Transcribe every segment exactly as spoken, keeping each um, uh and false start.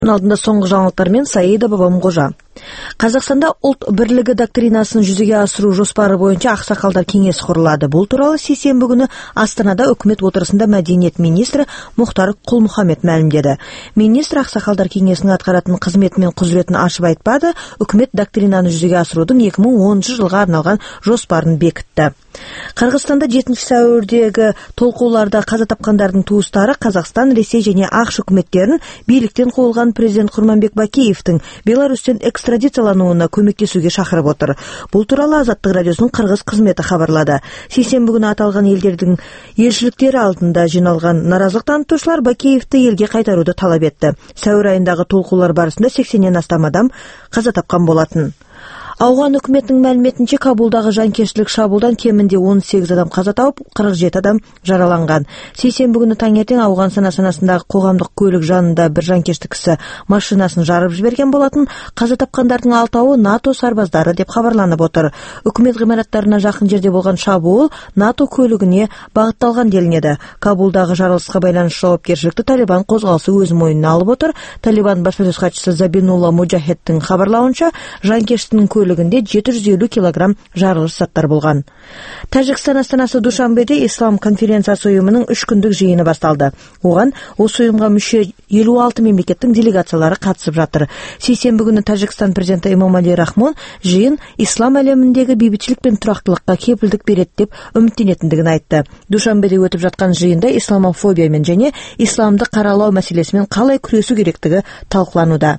Алдында соңғы жаңалықтармен Саида Бабамқожа. Қазақстанда ұлт бірлігі доктринасын жүзеге асыру жоспары бойынша ақсақалдар кеңесі құрылады. Бұл туралы сейсенбі күні Астанада үкімет отырысында мәдениет министрі Мұхтар Құл-Мұхаммед мәлімдеді. Министр ақсақалдар кеңесінің атқаратын қызметі мен құзыретін ашып айтпады, үкімет доктринаны жүзеге асырудың екі мың оныншы жылға арналған жоспарын бекітті. Қырғызстанда жетінші сәуірдегі толқуларда қаза тапқандардың туыстары Қазақстан, Ресей және ақш үкіметтерін биліктен қуылған президент Құрманбек Бакиевтің Беларусьтен экстрадициялануына көмектесуге шақырып отыр. Бұл туралы Азаттық радиосының қырғыз қызметі хабарлады. Сейсенбі күні аталған елдердің елшіліктері алдында жиналған наразылық танытушылар Бакиевті елге қайтаруды талап етті. Сәуір айындағы толқулар барысында сексеннен астам адам қаза тапқан болатын. Ауған үкіметінің мәліметінше Кабулдағы жанкештілік шабуылдан кемінде он сегіз адам қаза тауып, қырық жеті адам жараланған. Сейсенбі күні таңертең Ауған санасынасындағы қоғамдық көлік жанында бір жанкешті кісі машинасын жарып жіберген болатын. Қаза тапқандардың алтауы НАТО сарбаздары деп хабарланып отыр. Үкімет ғимараттарына жақын жерде болған шабуыл НАТО көлігіне бағытталған делінеді. Кабулдағы жарылысқа байланысты жауапкершілікті Талибан қозғалысы өз мойнына алып отыр. Талибан баспасөз хатшысы Забинулла Муджахедтің хабарлауынша, жанкештінің көлігінде жеті жүз елу килограмм жарылғыш заттар болған. Тәжікстан астанасы Душанбеде Ислам конференциясы ұйымының үш күндік жиыны басталды. Оған осы ұйымға мүше елу алты мемлекеттің делегациялары қатысып жатыр. Сейсенбі күні Тәжікстан президенті Эмомали Рахмон жиын ислам әлеміндегі бейбітшілік пен тұрақтылыққа кепілдік береді деп үміттенетіндігін айтты. Душанбеде өтіп жатқан жиында исламофобиямен және исламды қаралау мәселесімен қалай күресу керектігі талқылануда.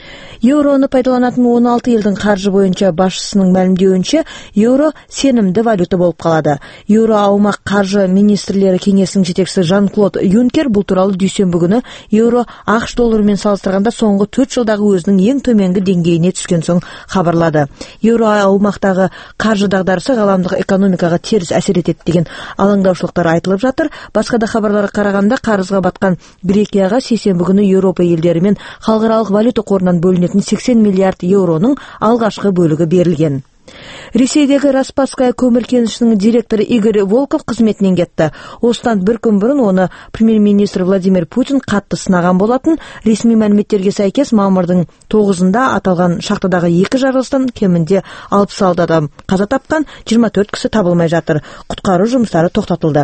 Еуроны пайдаланатын он алты елдің қаржы бойынша басшысының мәлімдеуінше, еуро сенімді валюта болып қалады. Еуро аумақ қаржы министрлері кеңесінің жетекшісі Жан-Клод Юнкер бұл туралы дүйсенбі күні еуро ақш долларымен салыстырғанда соңғы төрт жылдағы өзінің ең төменгі деңгейіне түскен соң хабарлады. Еуро аумақтағы қаржы дағдарысы ғаламдық экономикаға теріс әсер етеді деген алаңдаушылықтар айтылып жатыр. Басқа да хабарларға қарағанда, қарызға батқан Грекияға сейсенбі күні Еуропа елдері мен халықаралық валюта қорынан бөлінетін сексен миллиард еуроның алғашқы бөлігі берілген. Ресейдегі Распасская көмір кенішінің директоры Игорь Волков қызметінен кетті. Осыдан бір күн бұрын оны премьер-министр Владимир Путин қатты сынаған болатын. Ресми мәліметтерге сәйкес, мамырдың тоғызында аталған шахтадағы екі жарылыстан кемінде алпыс алты адам қаза тапқан, жиырма төрт кісі табылмай жатыр. Құтқару жұмыстары тоқтатылды.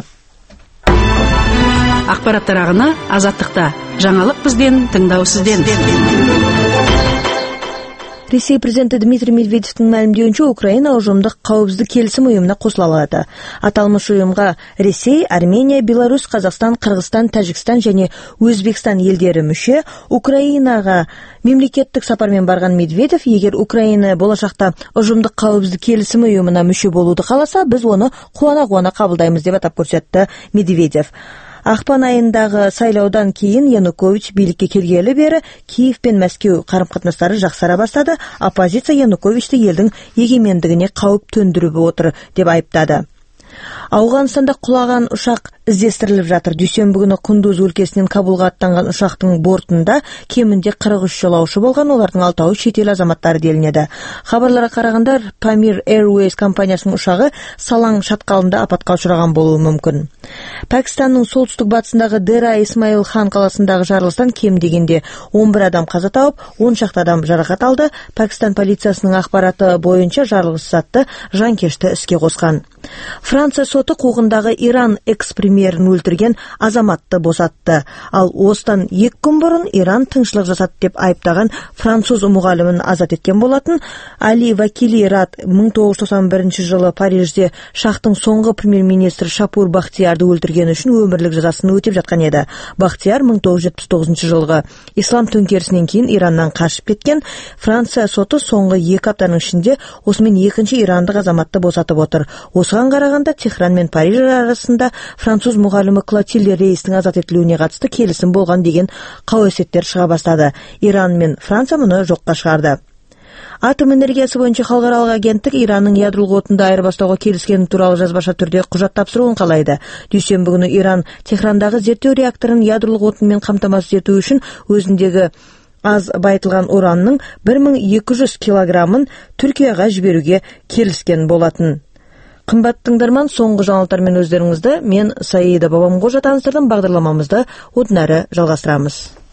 Ақпараттар ағыны Азаттықта. Жаңалық бізден, тыңдау сізден. Ресей президенті Дмитрий Медведевтің мәлімдеуінше, Украина ұжымдық қауіпсіздік келісім ұйымына қосыла алады. Аталмыш ұйымға Ресей, Армения, Беларусь, Қазақстан, Қырғызстан, Тәжікстан және Өзбекстан елдері мүше. Украинаға мемлекеттік сапармен барған Медведев, егер Украина болашақта ұжымдық қауіпсіздік келісім ұйымына мүше болуды қаласа, біз оны қуана-қуана қабылдаймыз деп атап көрсетті Медведев. Ақпан айындағы сайлаудан кейін Янукович билікке келгелі бері Киев пен Мәскеу қарым-қатынастары жақсара бастады. Оппозиция Януковичті елдің егемендігіне қауіп төндіріп отыр деп айыптады. Ауғанстанда құлаған ұшақ іздестіріліп жатыр. Дүйсенбі күні Кундуз өлкесінен Кабулға аттанған ұшақтың бортында кемінде қырық үш жолаушы болған, олардың алтауы шетел азаматтары делінеді. Хабарларға қарағанда, Pamir Airways компаниясының ұшағы Салаң шатқалында апатқа ұшыраған болуы мүмкін. Пәкістанның солтүстік батысындағы Дера Исмаил Хан қаласындағы жарылыстан кем дегенде он бір адам қаза тауып, он шақты адам жарақат алды. Пәкістан полициясының ақпараты бойынша жарылғыш затты жанкешті іске қосқан. Франция соты қуғындағы Иран экс-премьерін өлтірген азаматты босатты. Ал осыдан екі күн бұрын Иран тыңшылық жасады деп айыптаған француз мұғалімін азат еткен болатын. Али Вакили Рат мың тоғыз жүз тоқсан бірінші жылы Парижде шақтың соңғы премьер-министрі Шапур Бахтиярды өлтіргені үшін өмірлік жазасын өтеп жатқан еді. Бахтияр мың тоғыз жүз жетпіс тоғызыншы жылғы ислам төңкерісінен кейін Ираннан қашып кеткен. Франция соты соңғы екі аптаның ішінде осымен екінші ирандық азаматты босатып отыр. Осыған қарағанда Техран мен Париж арасында француз мұғалімі Клотильде Рейстің азат етілуіне қатысты келісім болған деген қауесеттер шыға бастады. Иран мен Франция мұны жоққа шығарды. Атом энергиясы бойынша халықаралық агенттік Иранның ядролық отынды айырбастауға келіскені туралы жазбаша түрде құжат тапсыруын қалайды. Дүйсенбі күні Иран Техрандағы зерттеу реакторын ядролық отынмен қамтамасыз ету үшін өзіндегі аз байытылған уранның бір мың екі жүз килограммын Түркияға жіберуге келіскен болатын. Қымбатты тыңдарман, соңғы жаңалықтармен өздеріңізді мен Саида Бабамқожа таныстырдым. Бағдарламамызды одан әрі жалғастырамыз.